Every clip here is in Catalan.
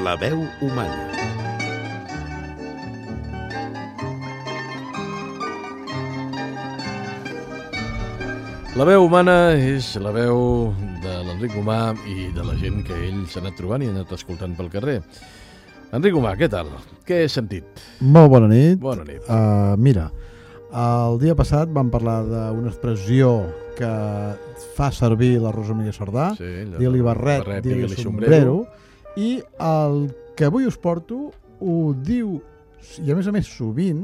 La veu humana. La veu humana és la veu de l'Enric Humà i de la gent que ell s'ha anat trobant i ha anat escoltant pel carrer. Enric Humà, què tal? Què has sentit? Molt bona nit. Bona nit. Mira, el dia passat vam parlar d'una expressió que fa servir la Rosa Maria Sardà, Sí, digue-li barret, digue-li sombrero, i el que avui us porto ho diu, i a més sovint,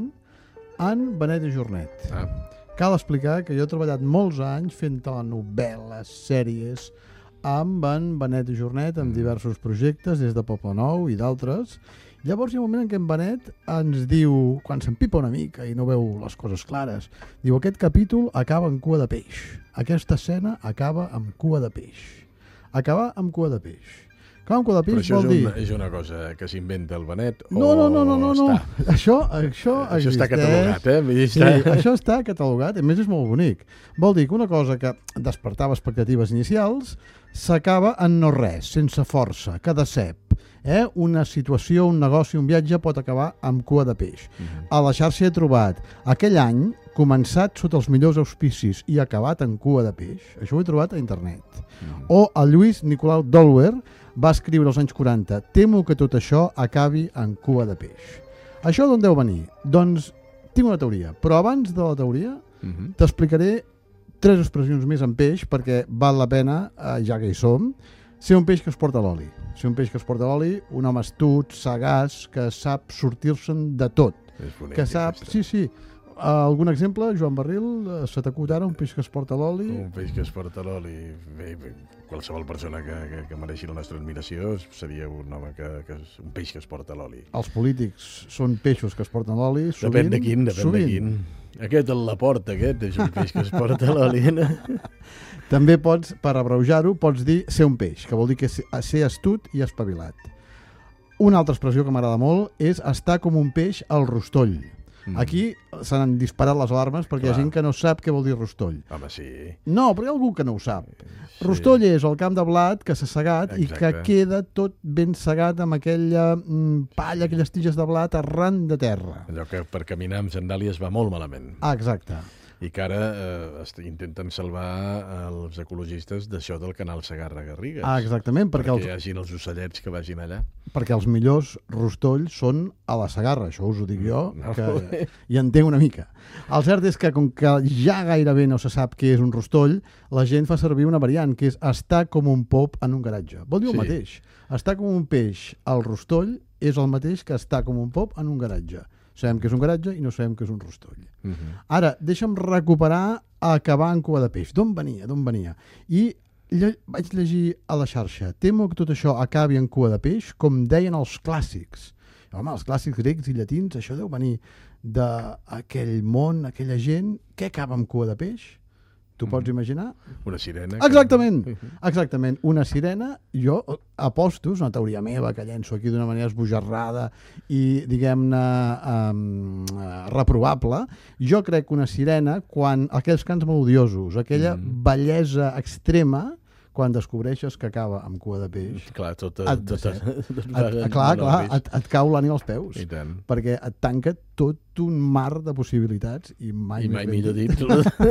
en Benet i Jornet. Cal explicar que jo he treballat molts anys fent telenovel·les, sèries, amb en Benet i Jornet, amb diversos projectes, des de Poblenou i d'altres. Llavors hi ha un moment en què en Benet ens diu, quan s'empipa una mica i no veu les coses clares, diu, aquest capítol acaba amb cua de peix. Aquesta escena acaba amb cua de peix. Acabar amb cua de peix. Acabar amb cua de Però peix això vol dir... és una cosa que s'inventa el Benet o No. està? Això Això està catalogat, Sí, això està catalogat, a més és molt bonic. Vol dir que una cosa que despertava expectatives inicials s'acaba en no res, sense força, que decep. Una situació, un negoci, un viatge pot acabar amb cua de peix. A la xarxa he trobat aquell any començat sota els millors auspicis i acabat en cua de peix. Això ho he trobat a internet. O el Lluís Nicolau d'Olwer va escriure als anys 40: temo que tot això acabi en cua de peix. Això d'on deu venir? Doncs tinc una teoria, però abans de la teoria t'explicaré 3 expressions més en peix perquè val la pena, ja que hi som, ser un peix que es porta l'oli. Ser un peix que es porta l'oli, un home astut, sagaç, que sap sortir-se'n de tot. És bonic, Que sap... Sí. Algun exemple, Joan Barril, se t'acut ara un peix que es porta l'oli? Un peix que es porta l'oli. Bé, qualsevol persona que mereixi la nostra admiració seria un home que és un peix que es porta l'oli. Els polítics són peixos que es porten l'oli, sovint. Depèn de quin. Aquest, el Laporta, aquest, és un peix que es porta l'oli. També pots, per abreujar-ho, pots dir ser un peix, que vol dir que ser astut i espavilat. Una altra expressió que m'agrada molt és estar com un peix al rostoll. Aquí s'han disparat les alarmes perquè hi ha gent que no sap què vol dir rostoll. Home, sí. No, però hi ha algú que no ho sap. Sí. Rostoll és el camp de blat que s'ha segat i que queda tot ben segat amb aquella palla, aquelles tiges de blat arran de terra. Allò que per caminar amb sandàlies va molt malament. Exacte. I que ara intenten salvar els ecologistes d'això del canal Segarra-Garrigues. Exactament. Perquè hi hagin els ocellets que vagin allà. Perquè els millors rostolls són a la Segarra, això us ho dic jo, que hi entenc una mica. El cert és que, com que ja gairebé no se sap què és un rostoll, la gent fa servir una variant, que és estar com un pop en un garatge. Vol dir el mateix. Estar com un peix al rostoll és el mateix que estar com un pop en un garatge. Sabem que és un garatge i no sabem que és un rostoll. Ara, deixa'm recuperar acabar en cua de peix. D'on venia? I vaig llegir a la xarxa: temo que tot això acabi en cua de peix, com deien els clàssics. Home, els clàssics grecs i llatins, això deu venir d'aquell món, aquella gent. Què acaba amb cua de peix? Tu pots imaginar? Una sirena. Exactament. Una sirena, jo aposto, és una teoria meva que llenço aquí d'una manera esbojarrada i, diguem-ne, reprovable. Jo crec que una sirena, quan aquells cants melodiosos, aquella bellesa extrema, quan descobreixes que acaba amb cua de peix, et cau l'ànima als peus. I tant. Perquè et tanca tot un mar de possibilitats i mai millor dit.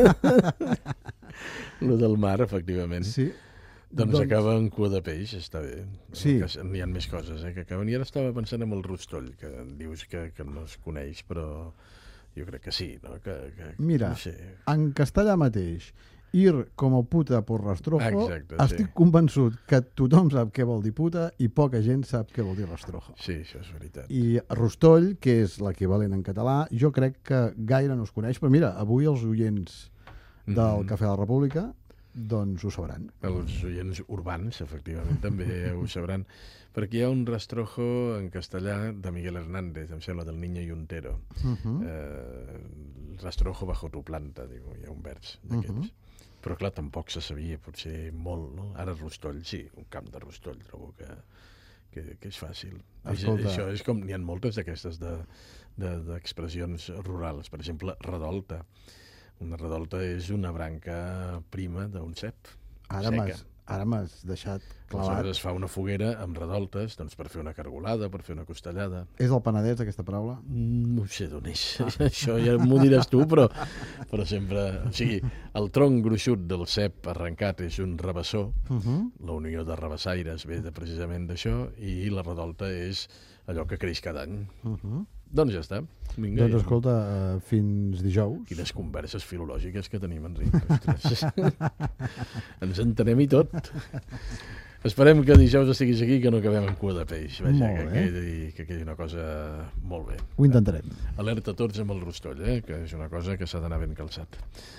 Lo del mar, efectivament. Sí. Doncs acaba en cua de peix, està bé. Sí. N'hi ha més coses que acaben. I ara estava pensant en el rostoll, que dius que no es coneix, però jo crec que sí. No? Mira, no sé. En castellà mateix, ir como puta por rastrojo, exacte, estic convençut que tothom sap què vol dir puta i poca gent sap què vol dir rastrojo. Sí, això és veritat. I rostoll, que és l'equivalent en català, jo crec que gaire no es coneix, però mira, avui els oients del Cafè de la República doncs ho sabran. Els oients urbans, efectivament, també ho sabran, perquè hi ha un rastrojo en castellà de Miguel Hernández, em sembla, del Niño Yuntero. Rastrojo bajo tu planta, diu, hi ha un vers d'aquests. Però clar, tampoc se sabia, potser molt, no? Ara rostoll, sí, un camp de rostoll, trobo que és fàcil. Això és com, n'hi ha moltes d'aquestes d'expressions rurals. Per exemple, redolta. Una redolta és una branca prima d'un cep. Ara m'has deixat clavat. Aleshores es fa una foguera amb redoltes, doncs per fer una cargolada, per fer una costellada. És el Penedès, aquesta paraula? No sé d'on és. Això ja m'ho diràs tu, però sempre... O sigui, el tronc gruixut del cep arrencat és un rabassó, la unió de rabassaires ve precisament d'això, i la redolta és allò que creix cada any. Doncs ja està. Vinga, doncs escolta, fins dijous. Quines converses filològiques que tenim, Enric. Ostres. Ens entenem i tot. Esperem que dijous estiguis aquí, que no acabem amb cua de peix. Vaja, que quedi una cosa molt bé. Ho intentarem. Alerta a tots amb el rostoll, que és una cosa que s'ha d'anar ben calçat.